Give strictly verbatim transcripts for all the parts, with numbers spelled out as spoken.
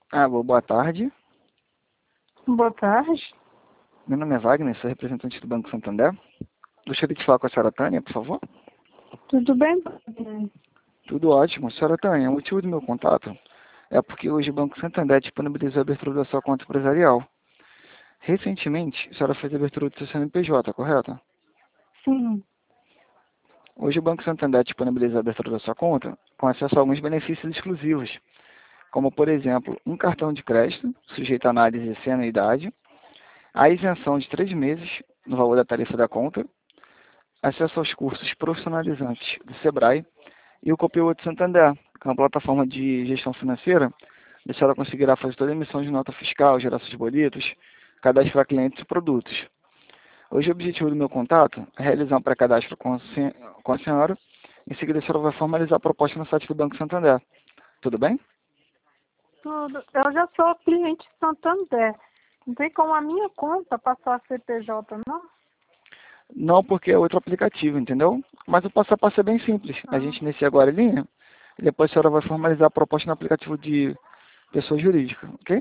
Ah, boa boa tarde. Boa tarde. Meu nome é Wagner, sou representante do Banco Santander. Gostaria de falar com a senhora Tânia, por favor. Tudo bem, Wagner? Tudo ótimo. Senhora Tânia, o motivo do meu contato é porque hoje o Banco Santander disponibilizou a abertura da sua conta empresarial. Recentemente, a senhora fez a abertura do seu C N P J, correto? Sim. Hoje o Banco Santander disponibiliza a abertura da sua conta com acesso a alguns benefícios exclusivos, como, por exemplo, um cartão de crédito, sujeito à análise sem anuidade, a isenção de três meses no valor da tarifa da conta, acesso aos cursos profissionalizantes do Sebrae e o Copilot Santander, que é uma plataforma de gestão financeira, onde a senhora conseguirá fazer toda a emissão de nota fiscal, gerar seus boletos, cadastrar clientes e produtos. Hoje o objetivo do meu contato é realizar um pré-cadastro com a sen- com a senhora. Em seguida a senhora vai formalizar a proposta no site do Banco Santander. Tudo bem? Tudo. Eu já sou cliente de Santander. Não tem como a minha conta passar a C P J, não? Não, porque é outro aplicativo, entendeu? Mas o passo a passo é bem simples. A Ah, gente inicia agora a linha e depois a senhora vai formalizar a proposta no aplicativo de pessoa jurídica, ok?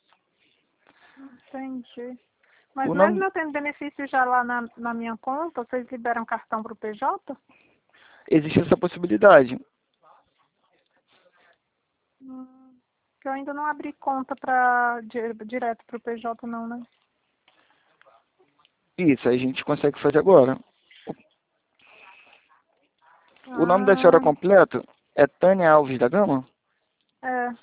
entendi. Mas O mesmo nome, eu tendo benefício já lá na, na minha conta, vocês liberam cartão para o P J? existe essa possibilidade. Hum, que eu ainda não abri conta pra, di- direto para o P J, não, né? Isso, a gente consegue fazer agora. O nome da senhora Ah, completo é Tânia Alves da Gama? é.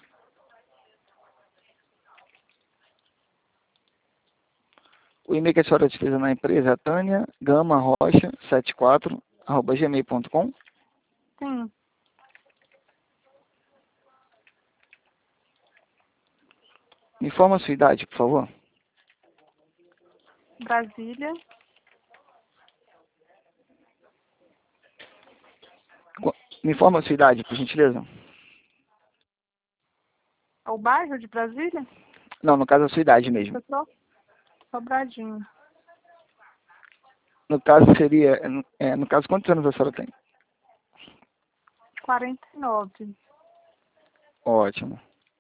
O e-mail que a senhora utiliza na empresa é tânia gama rocha setenta e quatro arroba gmail ponto com. Sim. Me informa a sua idade, por favor. Brasília. Qu- Me informa a sua idade, por gentileza. É o bairro de Brasília? Não, no caso a sua idade mesmo. Eu sou Sobradinho. No caso seria, é, no é, no caso quantos anos a senhora tem? quarenta e nove. Ótimo.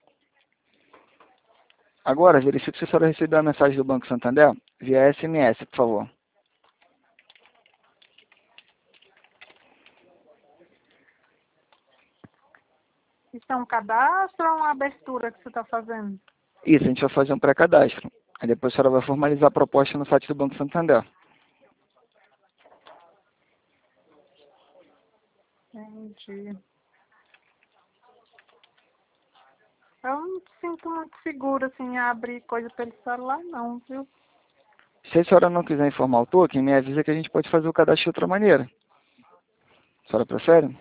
Agora, verifique se a senhora recebeu a mensagem do Banco Santander via S M S, por favor. Isso é um cadastro ou uma abertura que você está fazendo? Isso, a gente vai fazer um pré-cadastro. Aí depois a senhora vai formalizar a proposta no site do Banco Santander. Entendi. Eu não me sinto muito segura assim em abrir coisa pelo celular, não, viu? Se a senhora não quiser informar o token, me avisa que a gente pode fazer o cadastro de outra maneira. A senhora prefere?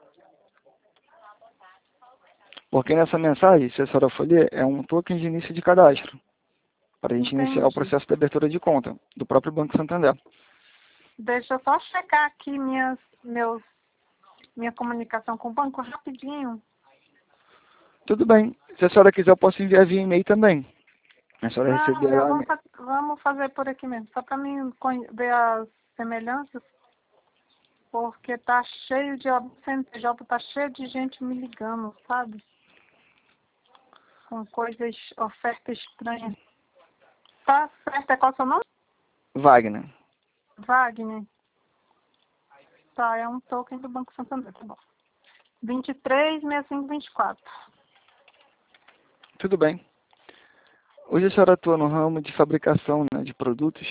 Porque nessa mensagem, se a senhora for ler, é um token de início de cadastro, para a gente iniciar o Entendi. processo de abertura de conta do próprio Banco Santander. Deixa eu só checar aqui minhas, meus, minha comunicação com o banco rapidinho. Tudo bem. Se a senhora quiser, eu posso enviar via e-mail também. A senhora Não, receber eu lá. vou, fa- vamos fazer por aqui mesmo, só para mim conhe- ver as semelhanças, porque tá cheio de, o C N P J tá cheio de gente me ligando, sabe? Com coisas, ofertas estranhas. Tá certo, é qual o seu nome? Wagner. Wagner. Tá, é um token do Banco Santander, tá bom. vinte e três, sessenta e cinco, vinte e quatro. Tudo bem. Hoje a senhora atua no ramo de fabricação, né, de produtos.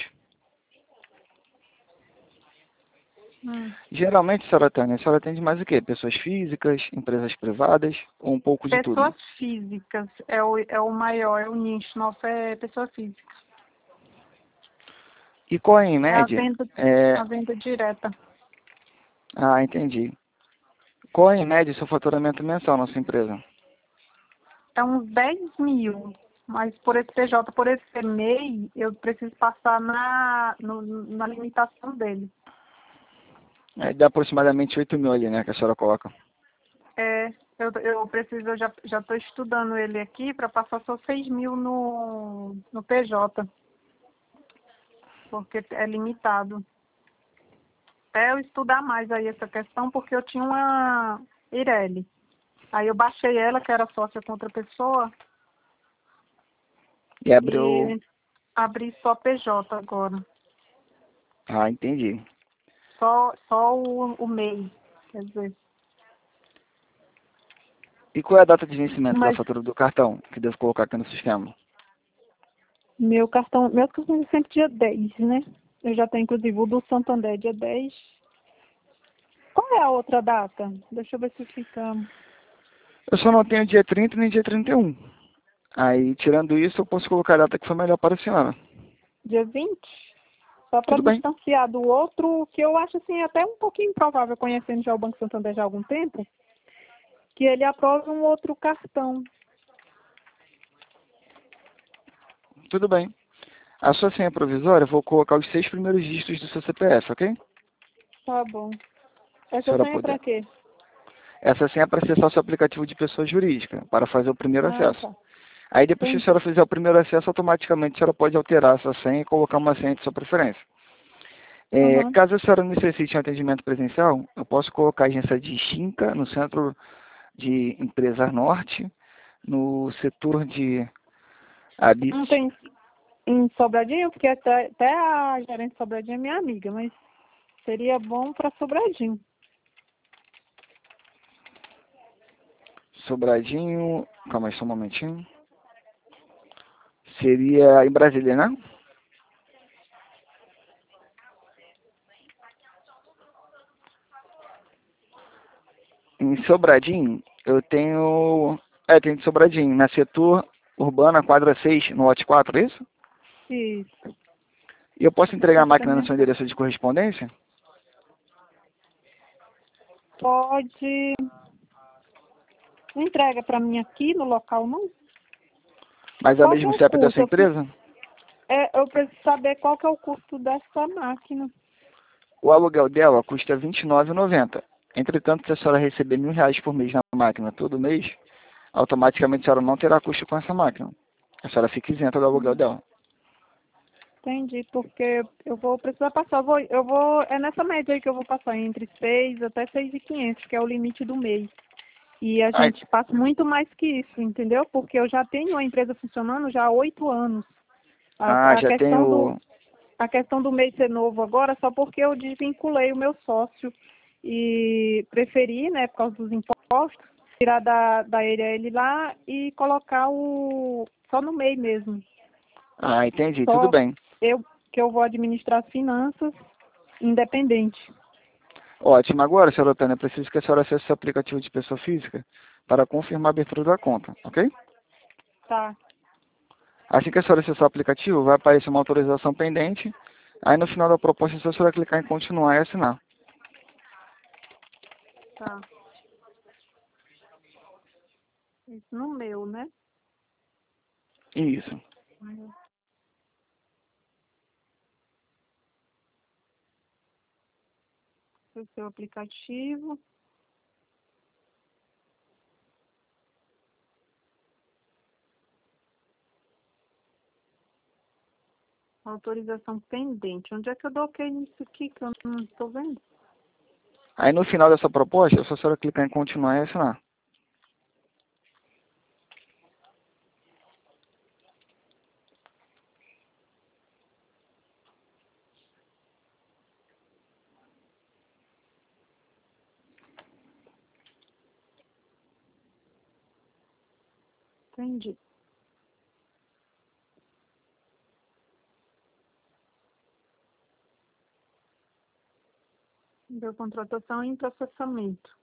Hum. Geralmente, senhora Tânia, a senhora atende mais o quê? Pessoas físicas, empresas privadas ou um pouco de tudo? Pessoas físicas é o, é o maior, é o nicho. Nosso é pessoa física. E qual é, em É a média? venda, É... a venda direta. Ah, entendi. Qual é, em média, o seu faturamento mensal na sua empresa? É uns dez mil. Mas por esse P J, por esse M E I, eu preciso passar na, no, na limitação dele. É, dá aproximadamente oito mil ali, né, que a senhora coloca. É, eu, eu preciso, eu já já estou estudando ele aqui para passar só seis mil no, no P J, porque é limitado. Até eu estudar mais aí essa questão, porque eu tinha uma Ireli. Aí eu baixei ela, que era sócia com outra pessoa, E abriu... E abri só P J agora. Ah, entendi. Só, só o, o M E I, quer dizer. E qual é a data de vencimento Mas da fatura do cartão que devo colocar aqui no sistema? meu cartão, meu cartão é sempre dia dez, né? Eu já tenho, inclusive, o do Santander, dia dez. Qual é a outra data? Deixa eu ver se fica... Eu só não tenho dia trinta nem dia trinta e um. Aí, tirando isso, eu posso colocar a data que for melhor para a senhora. Dia vinte? Só para Tudo bem. distanciar do outro, que eu acho assim até um pouquinho improvável, conhecendo já o Banco Santander já há algum tempo, que ele aprove um outro cartão. Tudo bem. A sua senha provisória, eu vou colocar os seis primeiros dígitos do seu C P F, ok? Tá bom. A Essa senhora senha é poder. para quê? Essa senha é para acessar o seu aplicativo de pessoa jurídica, para fazer o primeiro Ah, acesso. tá. Aí depois que a Entendi. senhora fizer o primeiro acesso, automaticamente a senhora pode alterar essa senha e colocar uma senha de sua preferência. É, Uhum. caso a senhora necessite de um atendimento presencial, eu posso colocar a agência de Xinca, no Centro de Empresas Norte, no setor de Habit. Não tem em Sobradinho, porque até, até a gerente de Sobradinho é minha amiga, mas seria bom para Sobradinho. Sobradinho, calma aí só um momentinho. Seria em Brasília, né? Em Sobradinho, eu tenho... É, tem de Sobradinho, na setor urbana, quadra seis, no lote quatro, é isso? Isso. E eu posso entregar a Isso máquina no também seu endereço de correspondência? pode... Não entrega para mim aqui no local, não? Mas é o Qual que é mesmo o C E P da custo? sua Eu preciso, empresa? é, eu preciso saber qual que é o custo dessa máquina. O aluguel dela custa vinte e nove reais e noventa centavos. Entretanto, se a senhora receber mil reais por mês na máquina todo mês, automaticamente a senhora não terá custo com essa máquina. A senhora fica isenta do aluguel Hum, dela. Entendi, porque eu vou precisar passar, eu vou, eu vou, é nessa média aí que eu vou passar, entre seis até seis mil e quinhentos, que é o limite do mês. E a Ai, gente passa muito mais que isso, entendeu? Porque eu já tenho a empresa funcionando já há oito anos. A, ah, a já questão do, tenho... a questão do mês ser novo agora, só porque eu desvinculei o meu sócio e preferi, né, por causa dos impostos, tirar da, da ele ele lá e colocar o só no MEI mesmo. Ah, entendi, tudo Só bem. eu que eu vou administrar as finanças independente. Ótimo. Agora, senhora Tânia, preciso que a senhora acesse o seu aplicativo de pessoa física para confirmar a abertura da conta, ok? Tá, Assim que a senhora acessar o aplicativo, vai aparecer uma autorização pendente. Aí no final da proposta, é só a senhora clicar em continuar e assinar. tá. Isso no meu, né? Isso. O seu aplicativo. Autorização pendente. Onde é que eu dou ok nisso aqui que eu não estou vendo? Aí no final dessa proposta, é só a senhora clicar em continuar e assinar. Entendi. Deu contratação em processamento.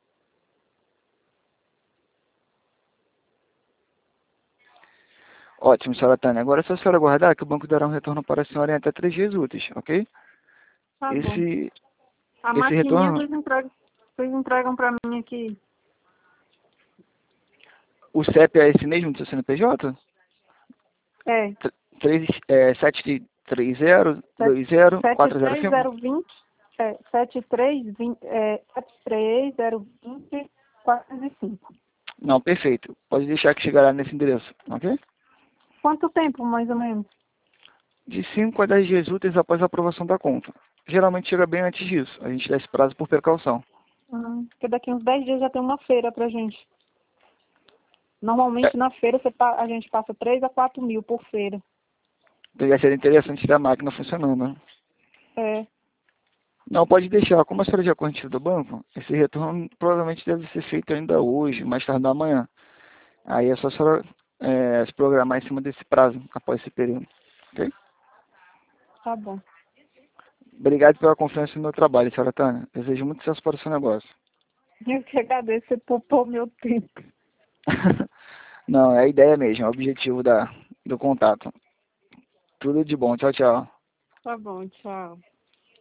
Ótimo, senhora Tânia. Agora é só a senhora aguardar que o banco dará um retorno para a senhora em até três dias úteis, ok? Tá bom. Esse, A esse maquininha retorno, vocês entregam, vocês entregam para mim aqui. o C E P é esse mesmo do seu C N P J? É, três, é, sete três zero dois zero sete quatro zero três cinco? zero dois zero, é, sete três zero é, sete três zero dois zero quatro cinco. Não, perfeito. Pode deixar que chegará nesse endereço, ok? Quanto tempo, mais ou menos? De cinco a dez dias úteis após a aprovação da conta. Geralmente chega bem antes disso. A gente dá esse prazo por precaução. Hum, porque daqui uns dez dias já tem uma feira pra gente. É, Normalmente na feira você pa- a gente passa três a quatro mil por feira. Então já seria interessante ter a máquina funcionando, né? É, Não, pode deixar. Como a senhora já correntiu do banco, esse retorno provavelmente deve ser feito ainda hoje, mais tarde da manhã. Aí é só a senhora é, se programar em cima desse prazo, após esse período. Ok? tá bom. Obrigado pela confiança no meu trabalho, senhora Tânia. Desejo muito sucesso para o seu negócio. Eu que agradeço, você poupou meu tempo. Não, é a ideia mesmo, é o objetivo da, do contato. Tudo de bom. Tchau, tchau. Tá bom, tchau.